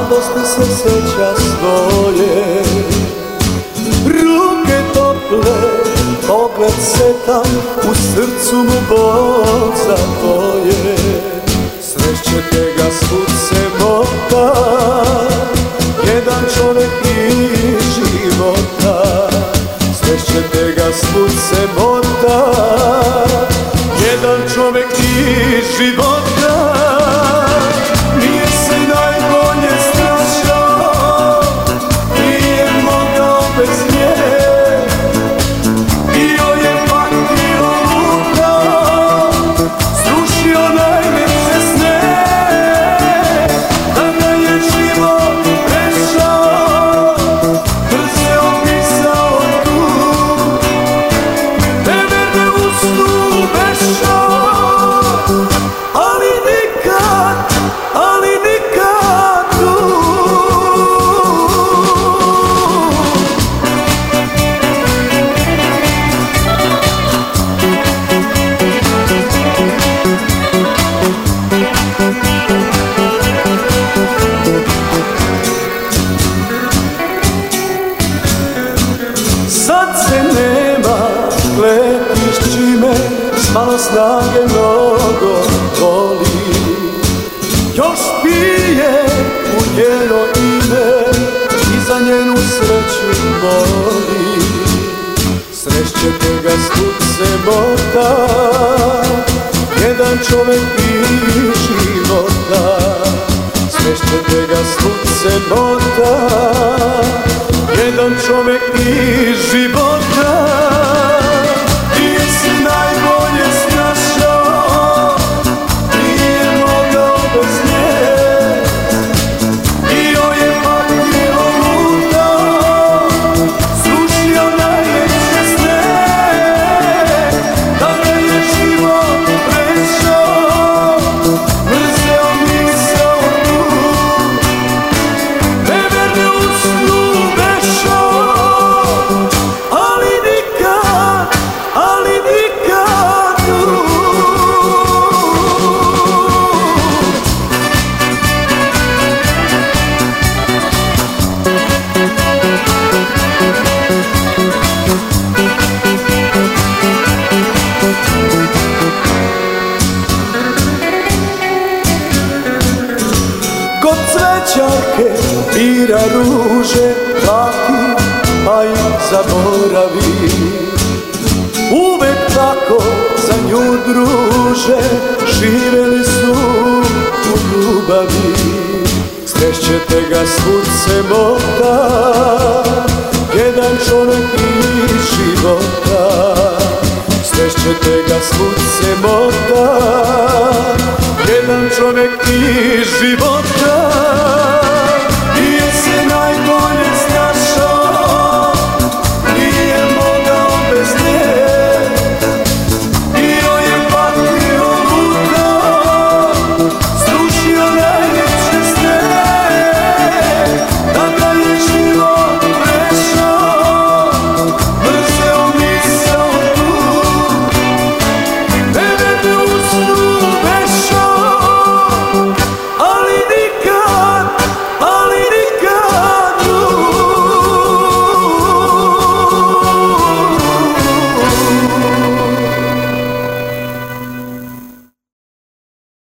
mladosti se sjeća svoje. Ruke tople, pogled setan, u srcu mu Bog zapoje. Srećete ga svud se mota, jedan čovjek iz života. Srećete ga svud se mota, jedan čovjek iz života. Nije se najbolje snašao, nije mogao bez nje. Bio je patio lutao, srušio najljepše sne. Tada je život prešao, brzo opisao tu. Neverne u snu vešao, ali nikad tu. Sad se nema, letiš čime, s malo snage mnogo voli. Još pije u njeno ime i za njenu sreću moli. Srećete ga svud se mota, jedan čovjek iz života. Srećete ga svud se mota, jedan čovjek iz života. Nije se najbolje snašao, nije mogao bez nje. Bio je patio lutao, srušio najljepše sne. Tada je život prešao, mrzeo misao tu. Neverne u snu vešao, ali nikad tu. Kod cvećarke bira ruže, plati pa ih zaboravi. Uvek tako za nju druže, živeli su u ljubavi. Srećete ga svud se mota, jedan čovjek iz života. Srećete ga svud se mota, jedan čovjek iz života.